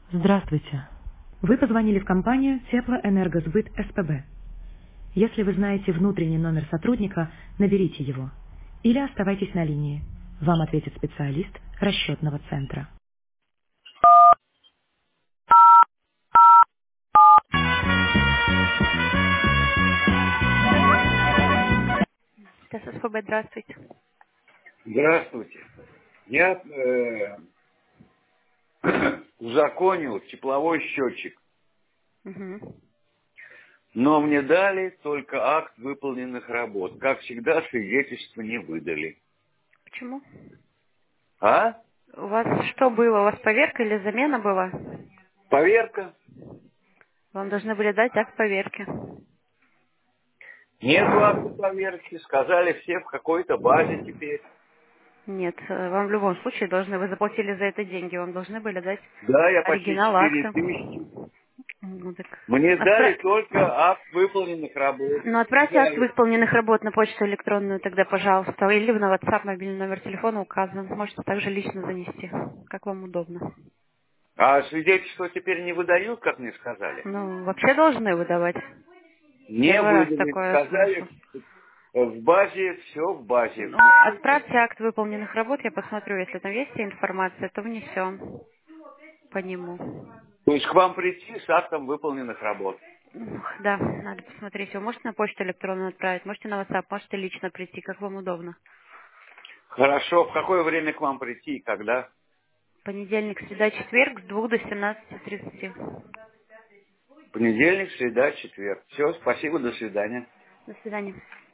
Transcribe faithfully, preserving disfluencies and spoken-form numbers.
Здравствуйте. Вы позвонили в компанию Теплоэнергосбыт СПБ. Если вы знаете внутренний номер сотрудника, наберите его. Или оставайтесь на линии. Вам ответит специалист расчетного центра. Это СПБ, здравствуйте. Здравствуйте. Я э, узаконил тепловой счетчик, Угу. но мне дали только акт выполненных работ. Как всегда, свидетельства не выдали. Почему? А? У вас что было? У вас поверка или замена была? Поверка? Вам должны были дать акт поверки. Нету акта поверки. Сказали все в какой-то базе теперь. Нет, э, вам в любом случае должны, вы заплатили за это деньги, вам должны были дать Да, я почти оригинал четыре акта. тысячи. Ну, так Мне дали отпра- только акт выполненных работ. Ну, отправьте акт Сказали. выполненных работ на почту электронную тогда, пожалуйста, или на WhatsApp, мобильный номер телефона указан. Можете также лично занести, как вам удобно. А свидетельства теперь не выдают, как мне сказали? Ну, вообще должны выдавать. Не Первый раз выдали. такое слышу. Сказали, в базе, все в базе. Ну, отправьте акт выполненных работ, я посмотрю, если там есть вся информация, то внесем по нему. То есть к вам прийти с актом выполненных работ. Ух, да, надо посмотреть. Вы можете на почту электронную отправить, можете на WhatsApp, можете лично прийти, как вам удобно. Хорошо. В какое время к вам прийти и когда? Понедельник, среда, четверг с двух до семнадцати тридцати. Понедельник, среда, четверг. Все, спасибо, до свидания. До свидания.